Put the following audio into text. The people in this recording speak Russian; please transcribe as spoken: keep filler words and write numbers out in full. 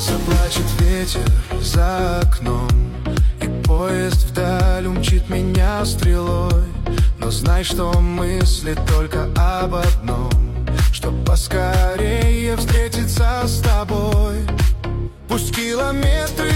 Заплачет ветер за окном, и поезд вдаль умчит меня стрелой. Но знай, что мысли только об одном, чтоб поскорее встретиться с тобой. Пусть километры